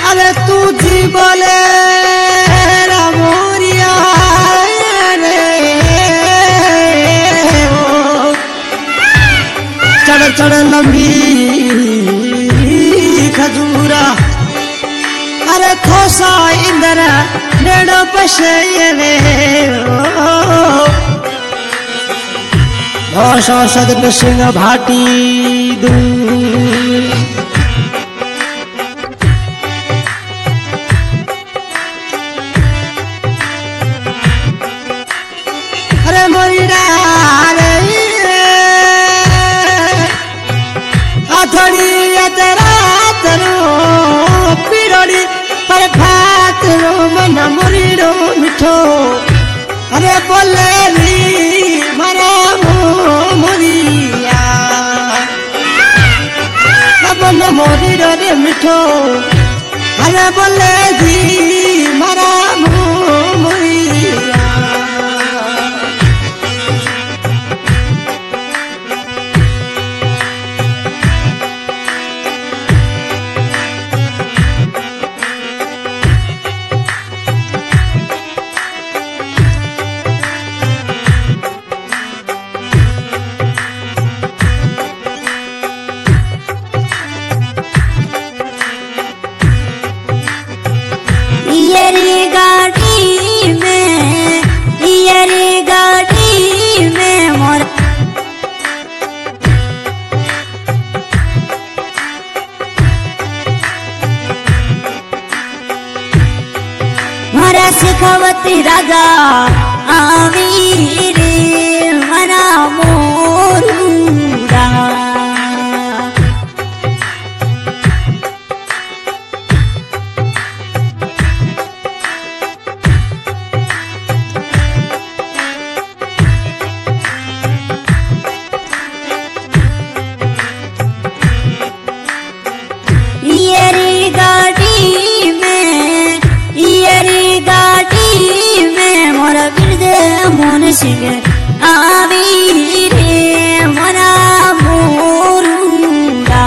अरे तू जी बोले रामोरिया रे चढ़ चढ़ लंबी खजूरा अरे थोसा इंदर नेड़ो पशे भाषा सदन सिंह भाटी दूर अरे मोरीडा रे अथड़ी रात रो पीरोड़ी पर भात रो मन मोरीडो मिठो अरे बोले मरा मोरिया मन मोरीडो रे मिठो अरे बोले मरा मोरिया शेखावती राजा आवी रे मना मोरूरा सिंह आवी रे मना मोरूरा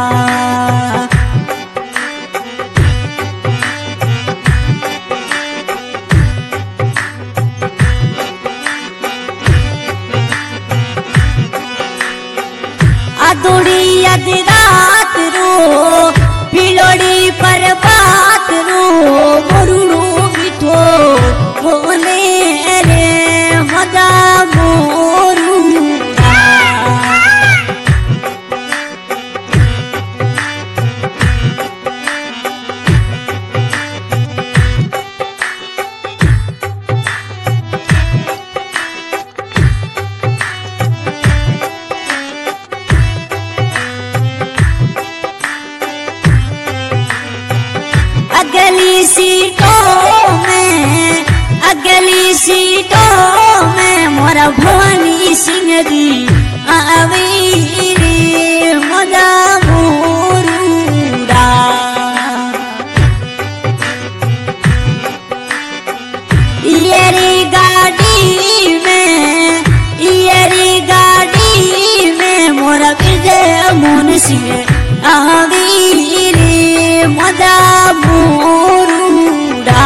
आदोड़ी आधी रात रो पिलोड़ी पर बात रो मोरूरो मिठो बोले मदा मोरूरा अगली सीटों में मोरा भवानी सिंह दी आवी रे मदा मोरूरा ये गाड़ी में मोरा विजय मोहन सिंह आवी रे मदा मोरूरा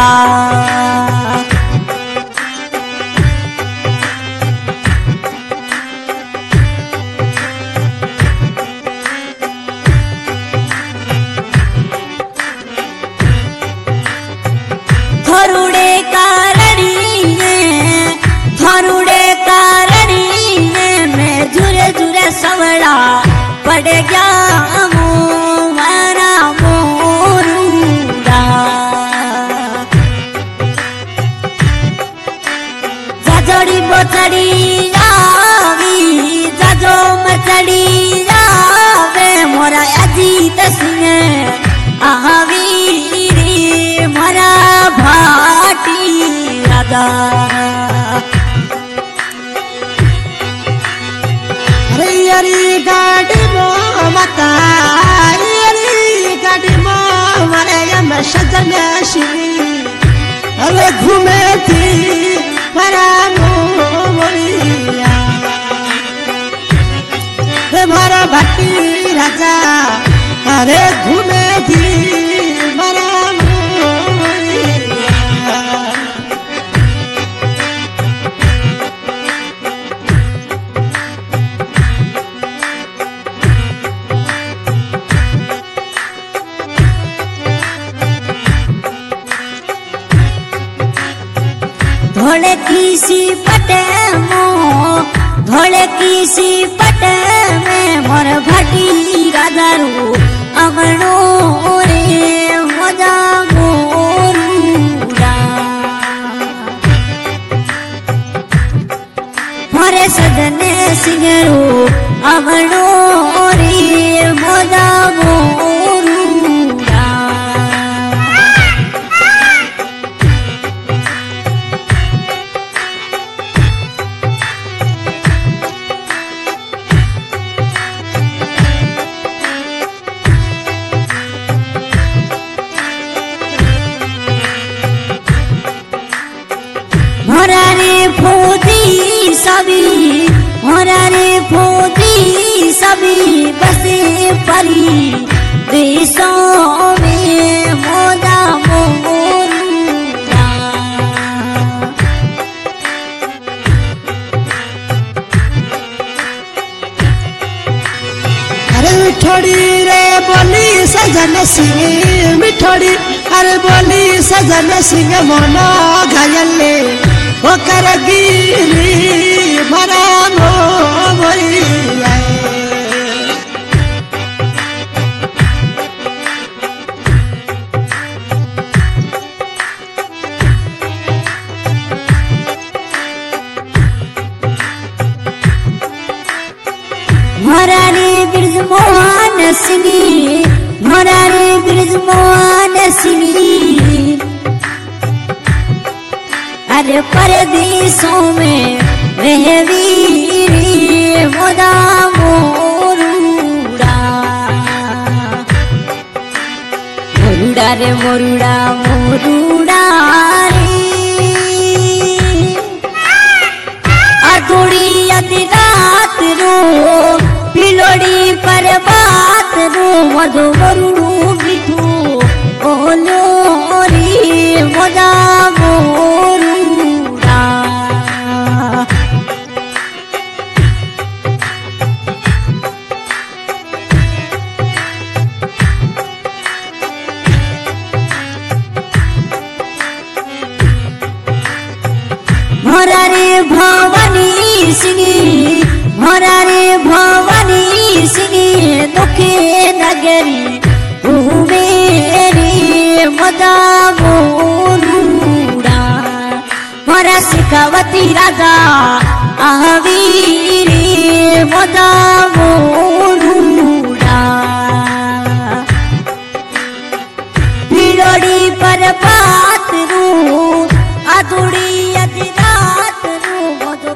सवड़ा पड़ गया मारा मोरूरा जाजोड़ी बोचड़ी जावी जाजो मचड़ी जावे मोरा अजीत सिंह आवी रे मोरा भाटी राजा अरे गाड़ी मो मता गाड़ी मो मरे में सजन श्री अरे घूमे थी मरा मोरिया मारा भाटी राजा अरे घूमे थी मरा धोले किसी पटे धोले किसी पटे में मोर भाटी राधारू अमनो रे मजा मोरूड़ा मोरे सदने सिंगरू अमनो रे मजा मोरूड़ा मोरारे फोदी सभी बसे परी देशों में मोदा मोरूड़ा अरे मिठोड़ी रे बोली सजन सिंह मिठोड़ी अरे बोली सजन सिंह मोना घायले ओ करगिरी भरा मोरी मोरारे ब्रिजमोहन सिंह मोरारे ब्रिजमोहन सिंह अरे परदेशों में रहवीरी मोदा मोरूड़ा मोरूड़ा रे मोरूड़ा मोरूड़ा रे अधूरी अति रात रो पिलोड़ी पर बात रो मधु मोरूड़ू मिठू बोलो रे मोदा मोरूड़ा मोरारे भवानी सिंह मोरारे भवानी सिंह दुखे नगरी मेरी मदा मोरूड़ा मोरा सिखावती राजा आवीरी मदा मोरूड़ा पिलोड़ी पर बात रू अधूरी अति रात रू मधु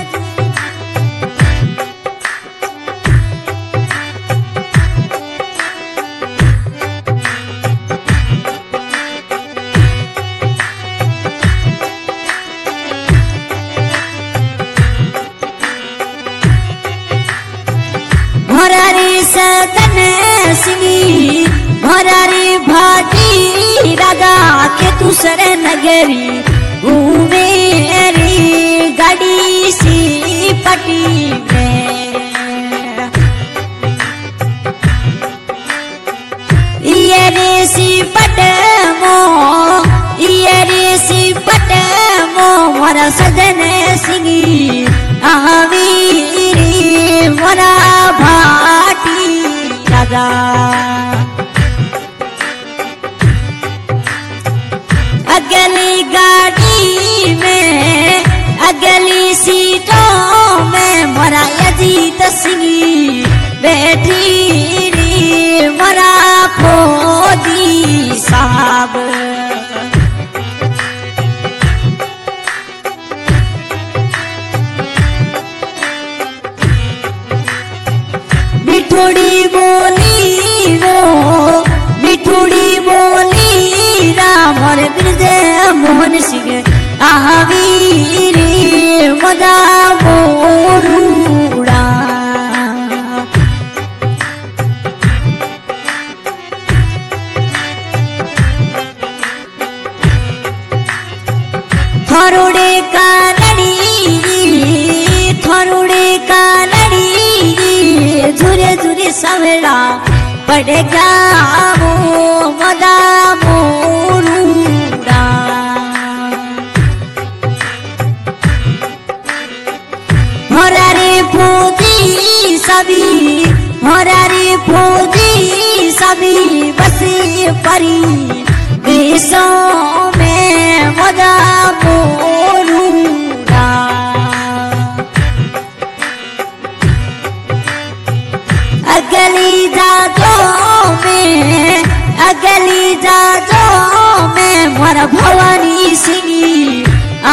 मोरारी सदन सिंह मोरारी भाटी राधा के दूसरे नगरी मेरी गाड़ी सी पटी में ये रे सी पट मो मोरा सदन सिंह आवीरी मोरा भाटी राधा अगली गाड़ी में अगली सीटों में मोरा अजीत सिंह बैठी री मोरा फौजी साहब मिठोड़ी बोली वो मिठोड़ी बोली राम और ब्रज मोहन सिंह आवीरी मदा मोरूड़ा थरोड़े का लड़ी झुरे झुरे सवेरा पड़ेगा वो मदा मोरूड़ा सभी हरारी फौजी सभी बसी परी देशों में मजा बोलूंगा अगली जाजों में मोर भवानी सिंह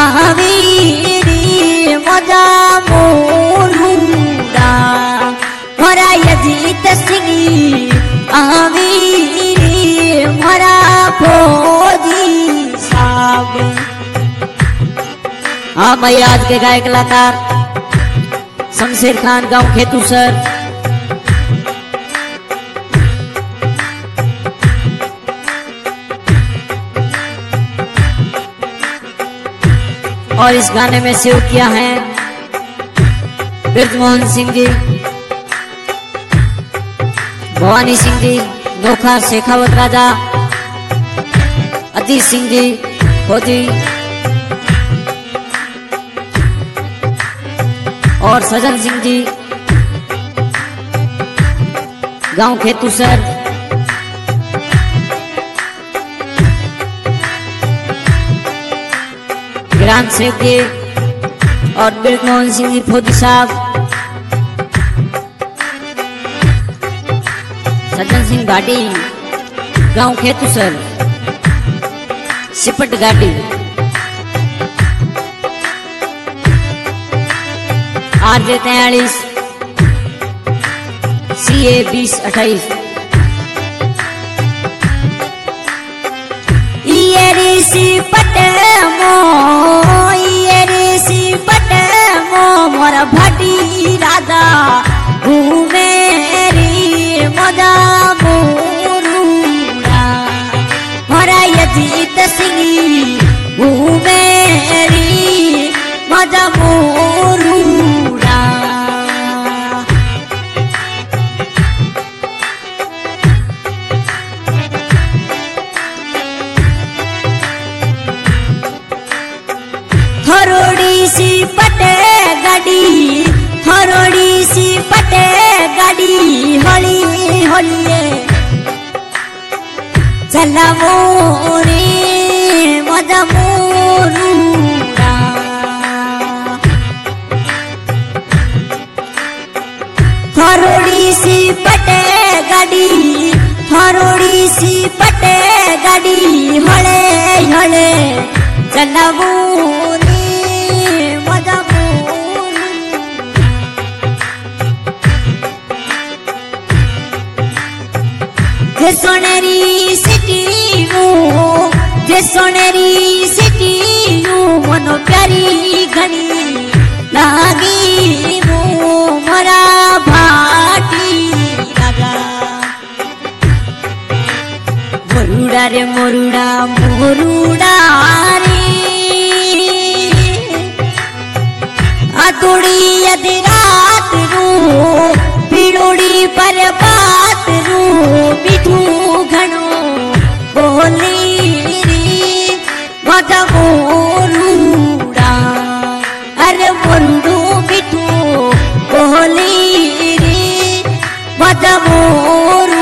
आवीरी मजा बोलूंगा मोरा यजीत सिंह आवीरी मोरा फौजी साहब। हाँ भाई, आज के गायक कलाकार शमशेर खान, गांव खेतूसर। और इस गाने में सेव किया है ब्रजमोहन सिंह जी, भवानी सिंह जी, नोखा शेखावत राजा, अजीत सिंह जी फौजी और सजन सिंह जी, गांव खेतूसर। गिरान शेख जी और ब्रजमोहन सिंह जी फौजी साहब, सज्जन सिंह घाटी, गांव खेतूसर, सिपट घाटी। RJ 43 CA 2028। मोर भटी राधा घूमेरी मजा बोलूंगा मोरा यजीत सिंह घूमेरी मजा बोलूंगा। थोड़ी सी पटे गाड़ी होली होलिए चला मोरे मजा मोरूंगा थोड़ी सी पटे गाड़ी होले होले चला मोरे मजा सोनेरी सिटी मनो प्यारी घनी लागी मोरा भाटी राजा मोरुड़ा रे मोरुड़ा रे आतुड़ी यदि रात रू पीड़ोड़ी पर बात रू मिठू घणो बोली मजा मोरूड़ा अरे मोरू मिठू बोली रे मजा मोरू